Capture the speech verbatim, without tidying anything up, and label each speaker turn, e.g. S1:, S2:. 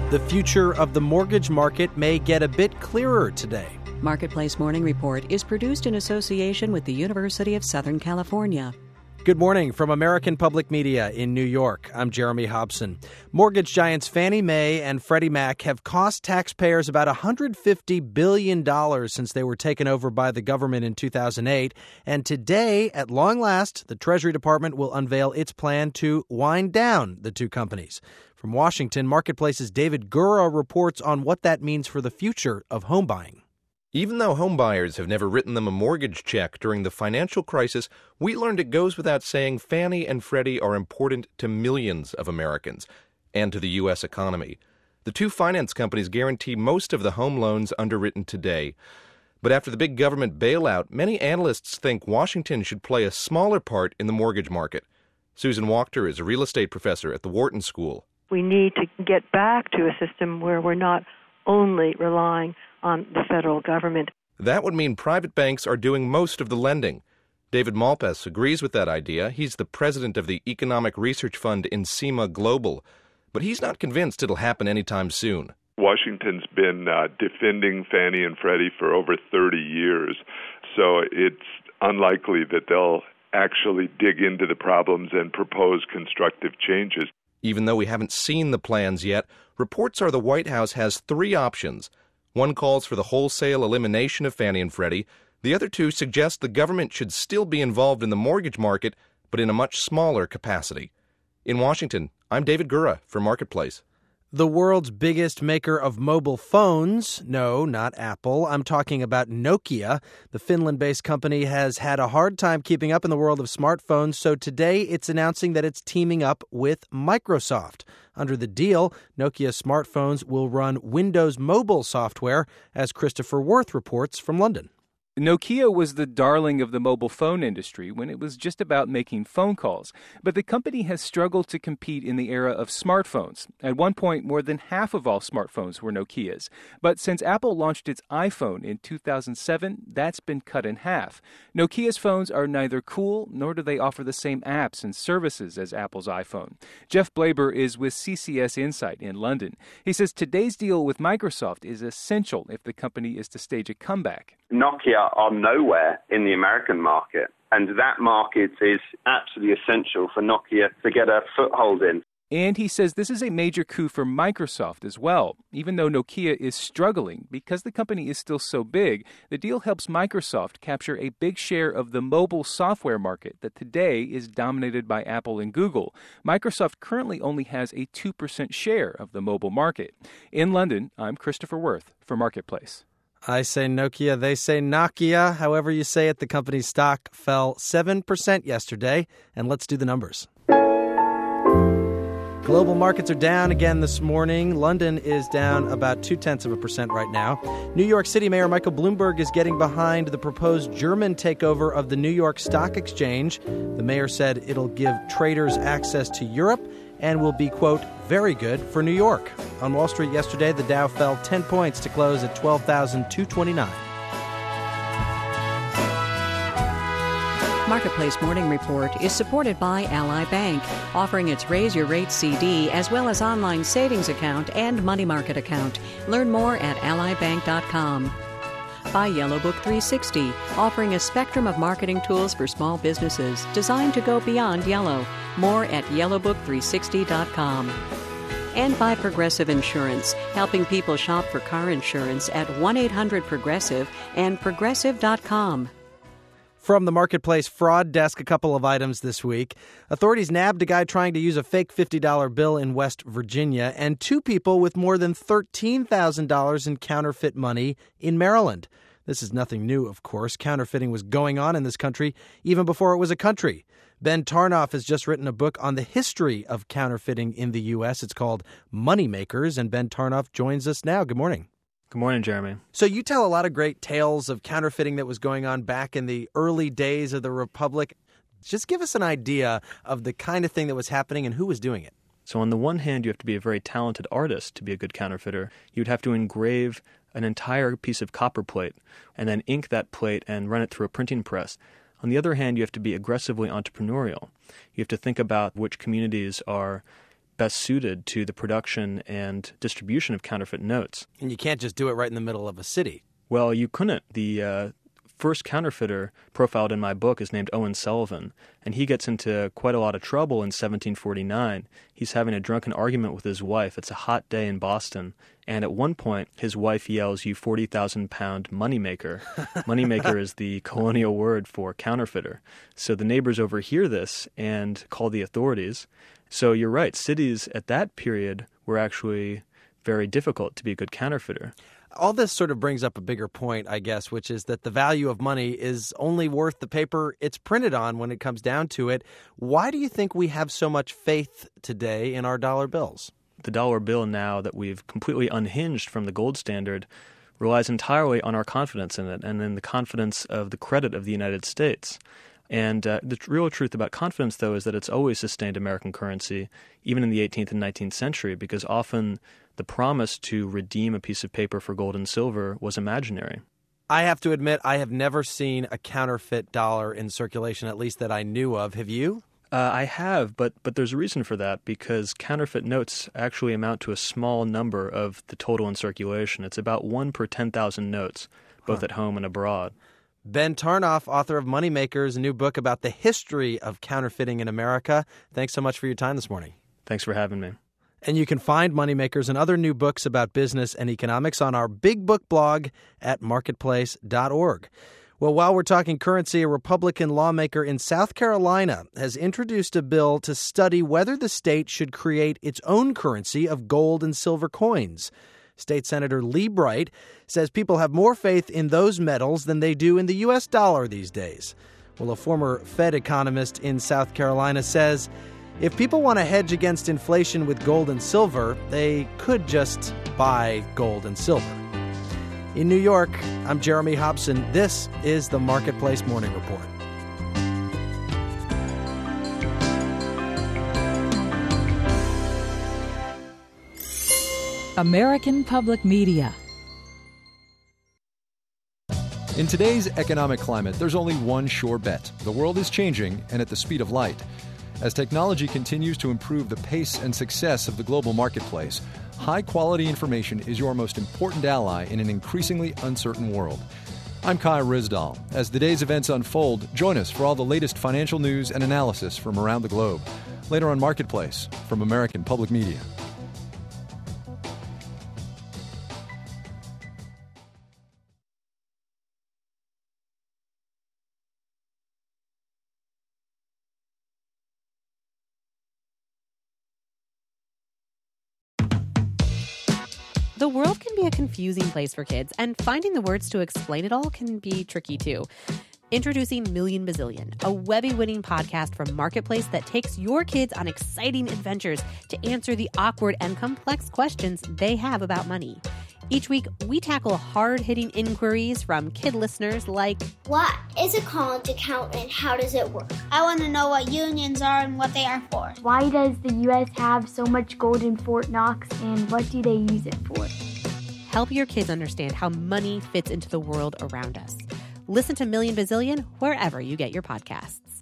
S1: The future of the mortgage market may get a bit clearer today.
S2: Marketplace Morning Report is produced in association with the University of Southern California.
S1: Good morning from American Public Media in New York. I'm Jeremy Hobson. Mortgage giants Fannie Mae and Freddie Mac have cost taxpayers about one hundred fifty billion dollars since they were taken over by the government in two thousand eight. And today, at long last, the Treasury Department will unveil its plan to wind down the two companies. From Washington, Marketplace's David Gura reports on what that means for the future of home buying.
S3: Even though homebuyers have never written them a mortgage check during the financial crisis, we learned it goes without saying Fannie and Freddie are important to millions of Americans and to the U S economy. The two finance companies guarantee most of the home loans underwritten today. But after the big government bailout, many analysts think Washington should play a smaller part in the mortgage market. Susan Wachter is a real estate professor at the Wharton School.
S4: We need to get back to a system where we're not only relying on the federal government.
S3: That would mean private banks are doing most of the lending. David Malpass agrees with that idea. He's the president of the economic research fund Encima Global. But he's not convinced it'll happen anytime soon.
S5: Washington's been uh, defending Fannie and Freddie for over thirty years, so it's unlikely that they'll actually dig into the problems and propose constructive changes.
S3: Even though we haven't seen the plans yet, reports are the White House has three options. One calls for the wholesale elimination of Fannie and Freddie. The other two suggest the government should still be involved in the mortgage market, but in a much smaller capacity. In Washington, I'm David Gura for Marketplace.
S1: The world's biggest maker of mobile phones, no, not Apple, I'm talking about Nokia. The Finland-based company has had a hard time keeping up in the world of smartphones, so today it's announcing that it's teaming up with Microsoft. Under the deal, Nokia smartphones will run Windows Mobile software, as Christopher Worth reports from London.
S6: Nokia was the darling of the mobile phone industry when it was just about making phone calls. But the company has struggled to compete in the era of smartphones. At one point, more than half of all smartphones were Nokia's. But since Apple launched its iPhone in two thousand seven, that's been cut in half. Nokia's phones are neither cool, nor do they offer the same apps and services as Apple's iPhone. Jeff Blaber is with C C S Insight in London. He says today's deal with Microsoft is essential if the company is to stage a comeback.
S7: Nokia are nowhere in the American market, and that market is absolutely essential for Nokia to get a foothold in.
S6: And he says this is a major coup for Microsoft as well. Even though Nokia is struggling, because the company is still so big, the deal helps Microsoft capture a big share of the mobile software market that today is dominated by Apple and Google. Microsoft currently only has a two percent share of the mobile market. In London, I'm Christopher Worth for Marketplace.
S1: I say Nokia, they say Nokia. However you say it, the company's stock fell seven percent yesterday. And let's do the numbers. Global markets are down again this morning. London is down about two-tenths of a percent right now. New York City Mayor Michael Bloomberg is getting behind the proposed German takeover of the New York Stock Exchange. The mayor said it'll give traders access to Europe and will be, quote, very good for New York. On Wall Street yesterday, the Dow fell ten points to close at twelve thousand two hundred twenty-nine.
S2: Marketplace Morning Report is supported by Ally Bank, offering its Raise Your Rate C D as well as online savings account and money market account. Learn more at ally bank dot com. By Yellow Book three sixty, offering a spectrum of marketing tools for small businesses designed to go beyond yellow. More at yellow book three sixty dot com. And by Progressive Insurance, helping people shop for car insurance at one eight hundred progressive and progressive dot com.
S1: From the Marketplace Fraud Desk, a couple of items this week. Authorities nabbed a guy trying to use a fake fifty dollar bill in West Virginia and two people with more than thirteen thousand dollars in counterfeit money in Maryland. This is nothing new, of course. Counterfeiting was going on in this country even before it was a country. Ben Tarnoff has just written a book on the history of counterfeiting in the U S. It's called Moneymakers, and Ben Tarnoff joins us now. Good morning.
S8: Good morning, Jeremy.
S1: So you tell a lot of great tales of counterfeiting that was going on back in the early days of the Republic. Just give us an idea of the kind of thing that was happening and who was doing it.
S8: So on the one hand, you have to be a very talented artist to be a good counterfeiter. You'd have to engrave an entire piece of copper plate and then ink that plate and run it through a printing press. On the other hand, you have to be aggressively entrepreneurial. You have to think about which communities are best suited to the production and distribution of counterfeit notes.
S1: And you can't just do it right in the middle of a city.
S8: Well, you couldn't. The uh, first counterfeiter profiled in my book is named Owen Sullivan, and he gets into quite a lot of trouble in seventeen forty-nine. He's having a drunken argument with his wife. It's a hot day in Boston, and at one point, his wife yells, "You forty thousand pound moneymaker." Moneymaker is the colonial word for counterfeiter. So the neighbors overhear this and call the authorities. So you're right, cities at that period were actually very difficult to be a good counterfeiter.
S1: All this sort of brings up a bigger point, I guess, which is that the value of money is only worth the paper it's printed on when it comes down to it. Why do you think we have so much faith today in our dollar bills?
S8: The dollar bill, now that we've completely unhinged from the gold standard, relies entirely on our confidence in it and in the confidence of the credit of the United States. And uh, the real truth about confidence, though, is that it's always sustained American currency, even in the eighteenth and nineteenth century, because often the promise to redeem a piece of paper for gold and silver was imaginary.
S1: I have to admit, I have never seen a counterfeit dollar in circulation, at least that I knew of. Have you?
S8: Uh, I have, but but there's a reason for that, because counterfeit notes actually amount to a small number of the total in circulation. It's about one per ten thousand notes, both huh. at home and abroad.
S1: Ben Tarnoff, author of Moneymakers, a new book about the history of counterfeiting in America. Thanks so much for your time this morning.
S8: Thanks for having me.
S1: And you can find Moneymakers and other new books about business and economics on our Big Book blog at marketplace dot org. Well, while we're talking currency, a Republican lawmaker in South Carolina has introduced a bill to study whether the state should create its own currency of gold and silver coins. State Senator Lee Bright says people have more faith in those metals than they do in the U S dollar these days. Well, a former Fed economist in South Carolina says if people want to hedge against inflation with gold and silver, they could just buy gold and silver. In New York, I'm Jeremy Hobson. This is the Marketplace Morning Report.
S9: American Public Media.
S10: In today's economic climate, there's only one sure bet. The world is changing, and at the speed of light. As technology continues to improve the pace and success of the global marketplace, high-quality information is your most important ally in an increasingly uncertain world. I'm Kai Ryssdal. As the day's events unfold, join us for all the latest financial news and analysis from around the globe. Later on Marketplace from American Public Media.
S11: The world can be a confusing place for kids, and finding the words to explain it all can be tricky too. Introducing Million Bazillion, a Webby-winning podcast from Marketplace that takes your kids on exciting adventures to answer the awkward and complex questions they have about money. Each week, we tackle hard-hitting inquiries from kid listeners like,
S12: what is a college account and how does it work?
S13: I want to know what unions are and what they are for.
S14: Why does the U S have so much gold in Fort Knox and what do they use it for?
S11: Help your kids understand how money fits into the world around us. Listen to Million Bazillion wherever you get your podcasts.